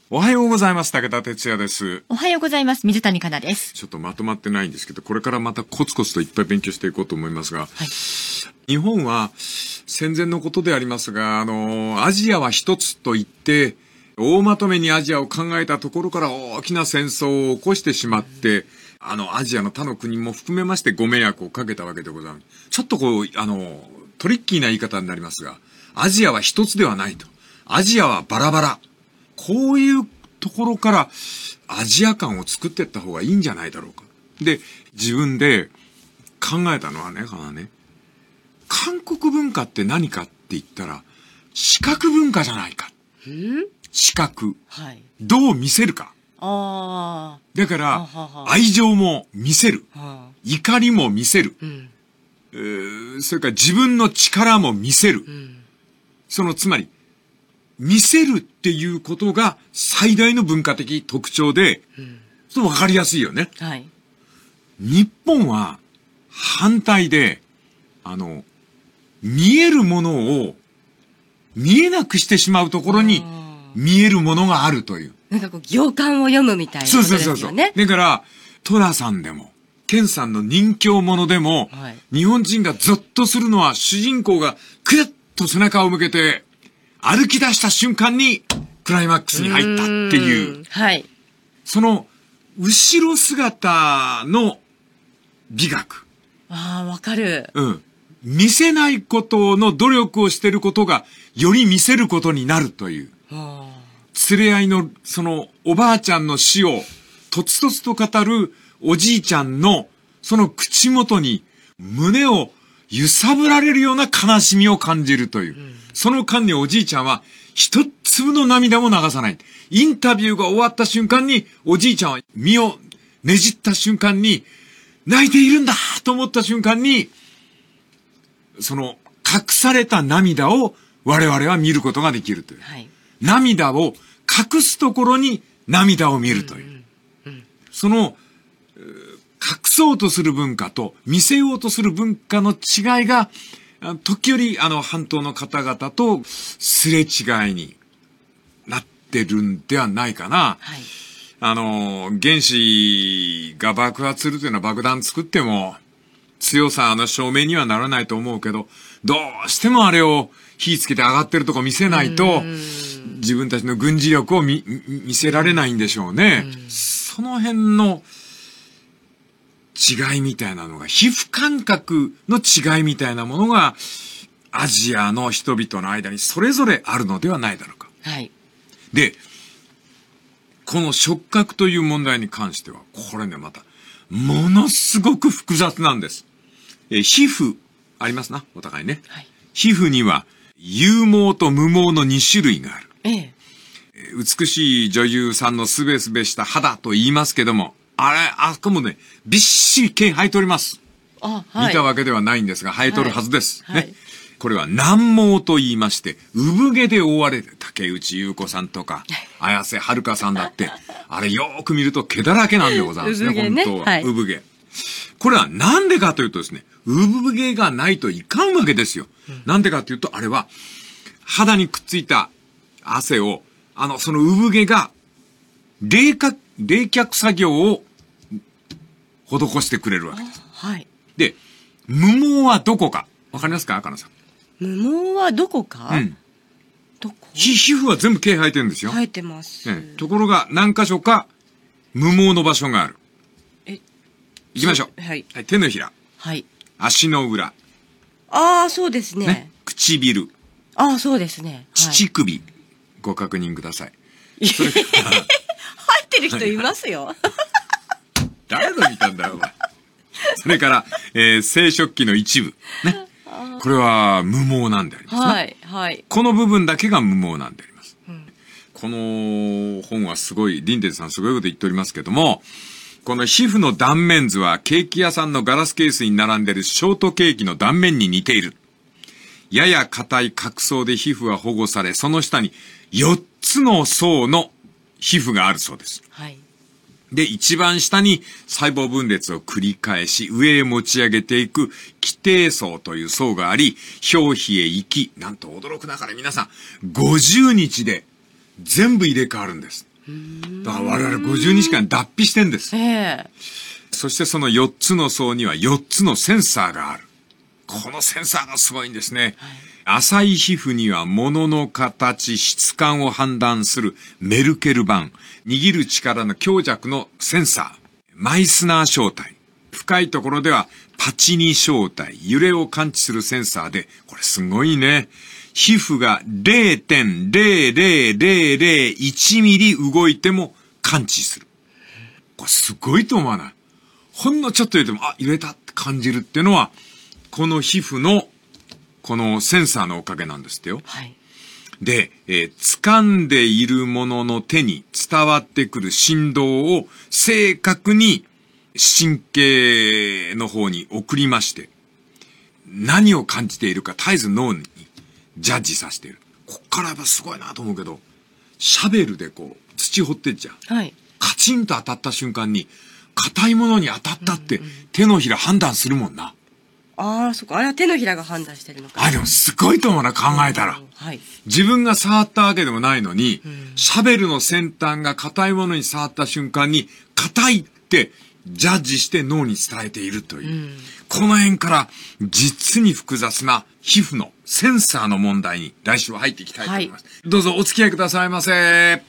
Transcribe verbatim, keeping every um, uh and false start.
おはようございます。武田哲也です。 おはようございます。水谷香奈です。 ちょっとまとまってないんですけど、これからまたコツコツといっぱい勉強していこうと思いますが、はい、日本は戦前のことでありますが、あの、アジアは一つと言って、大まとめにアジアを考えたところから大きな戦争を起こしてしまって、あの、アジアの他の国も含めましてご迷惑をかけたわけでございます。ちょっとこう、あの、トリッキーな言い方になりますが、アジアは一つではないと。アジアはバラバラ。こういうところからアジア感を作っていった方がいいんじゃないだろうか。で、自分で考えたのはね、かなね、韓国文化って何かって言ったら、視覚文化じゃないか。 ん視覚。 はい。 どう見せるか。 ああ。 だから、愛情も見せる。怒りも見せる。 うんえー、それから自分の力も見せる。 うん、 その、つまり、見せるっていうことが最大の文化的特徴で、うん、そうわかりやすいよね。 はい。 日本は反対で、あの、見えるものを見えなくしてしまうところに見えるものがあるという。 なんかこう、行間を読むみたいなことですよね。そうそうそうそう。 だから、寅さんでも、健さんの人形者でも、はい、日本人がゾッとするのは主人公がくるっと背中を向けて、歩き出した瞬間にクライマックスに入ったっていう。 はい。 その、後ろ姿の美学。 ああ、わかる。 うん。見せないことの努力をしていることが、より見せることになるという。連れ合いの、その、おばあちゃんの死を、とつとつと語るおじいちゃんの、その口元に、胸を揺さぶられるような悲しみを感じるという。うん、その間におじいちゃんは、一粒の涙も流さない。インタビューが終わった瞬間に、おじいちゃんは身をねじった瞬間に、泣いているんだと思った瞬間に、その、隠された涙を我々は見ることができるという。はい、涙を隠すところに涙を見るという。うんうんうん、その、隠そうとする文化と見せようとする文化の違いが、時折あの半島の方々とすれ違いになってるんではないかな。はい、あの、原子が爆発するというのは爆弾作っても強さの証明にはならないと思うけど、どうしてもあれを火つけて上がってるとこ見せないと、自分たちの軍事力を 見, 見せられないんでしょうね。うその辺の違いみたいなのが、皮膚感覚の違いみたいなものが、アジアの人々の間にそれぞれあるのではないだろうか。 はい。 で、この触覚という問題に関しては、これね、また、ものすごく複雑なんです。え、皮膚、ありますな、お互いね。はい。皮膚には、有毛と無毛のに種類がある。 ええ。 美しい女優さんのすべすべした肌と言いますけども、あれ、あそこもね、びっしり毛生えております。 あ、はい。 見たわけではないんですが、生えとるはずです。 はい、 ね。はい、これは軟毛と言いまして、産毛で覆われる。竹内優子さんとか、綾瀬はるかさんだって、あれよーく見ると毛だらけなんでございますね、ね本当は。はい、産毛。これはなんでかというとですね、産毛がないといかんわけですよ。うん、なんでかというと、あれは、肌にくっついた汗を、あの、その産毛が、冷却、冷却作業を施してくれるわけです。 はい。 で、無毛はどこかわかりますか、赤野さん。 無毛はどこか、うん、どこ皮膚は全部毛生えてるんですよ。 生えてます。 うん、ところが何箇所か無毛の場所がある。 え、 行きましょう。 はい。 はい、手のひら。 はい。 足の裏。 ああ、そうですね。ね、 唇。 ああ、そうですね。 乳首、はい、ご確認ください。 それから入ってる人いますよ。 誰の見たんだよ、お前。それから、えー、生殖器の一部。ね。これは無毛なんでありますね。 はい、はい。 この部分だけが無毛なんであります。うん、この本はすごい、リンデンさんすごいこと言っておりますけども、この皮膚の断面図はケーキ屋さんのガラスケースに並んでいるショートケーキの断面に似ている。やや硬い角層で皮膚は保護され、その下によっつの層の皮膚があるそうです。 はい。 で、一番下に細胞分裂を繰り返し、上へ持ち上げていく基底層という層があり、表皮へ行き、なんと驚くなかれ皆さん、ごじゅうにちで全部入れ替わるんです。 だから我々ごじゅうにちかん脱皮してんです。 ええ。 そしてそのよっつの層にはよっつのセンサーがある。このセンサーがすごいんですね。はい、浅い皮膚には物の形、質感を判断するメルケル板、握る力の強弱のセンサー、マイスナー小体、深いところではパチニ小体、揺れを感知するセンサーで、これすごいね。皮膚が ゼロてんゼロゼロゼロゼロいち ミリ動いても感知する。これすごいと思わない？ほんのちょっと揺れても、あ、揺れたって感じるっていうのは、この皮膚の、このセンサーのおかげなんですってよ。はい。で、えー、掴んでいるものの手に伝わってくる振動を正確に神経の方に送りまして、何を感じているか絶えず脳にジャッジさせている。こっからやっぱすごいなと思うけど、シャベルでこう、土掘ってっちゃう。はい。カチンと当たった瞬間に、硬いものに当たったって手のひら判断するもんな。 ああ、そっか。あれは手のひらが判断してるのか。 あ、でもすごいと思うな、考えたら。はい。自分が触ったわけでもないのに、シャベルの先端が硬いものに触った瞬間に、硬いってジャッジして脳に伝えているという。うん、この辺から実に複雑な皮膚のセンサーの問題に来週は入っていきたいと思います。はい、どうぞお付き合いくださいませ。